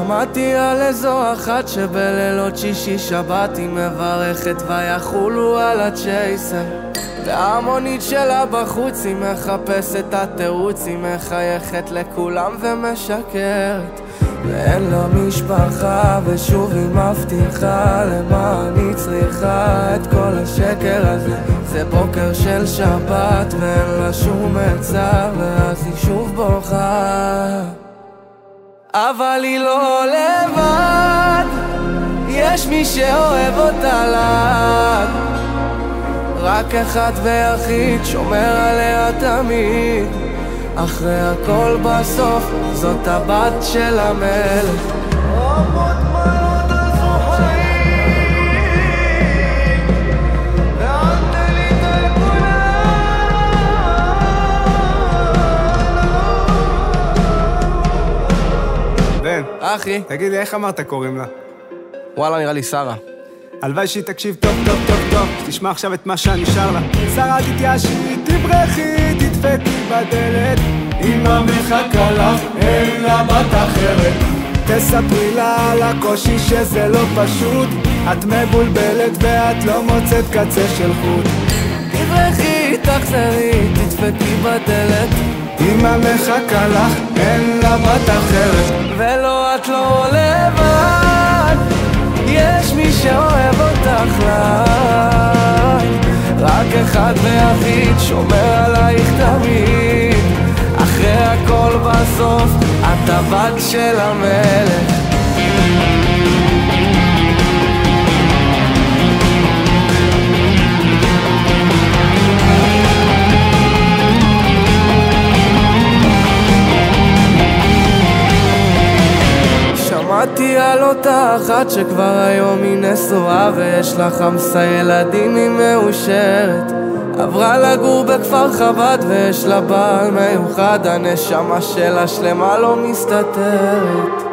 שמעתי על איזו אחת שבלילות שישי שבת היא מברכת ויחולו על הצ'ייסר, וההמונית שלה בחוץ היא מחפשת התירוץ, היא מחייכת לכולם ומשקרת, ואין לה משפחה ושוב היא מבטיחה למה אני צריכה את כל השקר הזה. זה בוקר של שבת ואין לה שום עצה ואז היא שוב בוכה, אבל היא לא לבד, יש מי שאוהב אותה לעד, רק אחד ויחיד שומר עליה תמיד, אחרי הכל בסוף זאת הבת של המלך. בן, אחי, תגיד לי, איך אמרת קוראים לה? וואלה, נראה לי שרה. הלוואי שהיא תקשיב טוב טוב טוב טוב, תשמע עכשיו את מה שאני שר לה. שרה תתיישבי, תברחי, תדפקי בדלת, אמא מחכה לך, אין לה בת אחרת. תספרי לה על הקושי שזה לא פשוט, את מבולבלת ואת לא מוצאת קצה של חוט. תברחי, תחזרי, תדפקי בדלת, אמא מחכה לך, אין לה בת אחרת. ולא, את לא לבד, יש מי שאוהב אותך לעד, רק אחד ויחיד שומר עלייך תמיד, אחרי הכל בסוף את הבת של המלך. שמעתי על אותה אחת שכבר היום היא נשואה ויש לה 5 ילדים, היא מאושרת, עברה לגור בכפר חב"ד ויש לה בעל מיוחד, הנשמה שלה שלמה לא מסתתרת.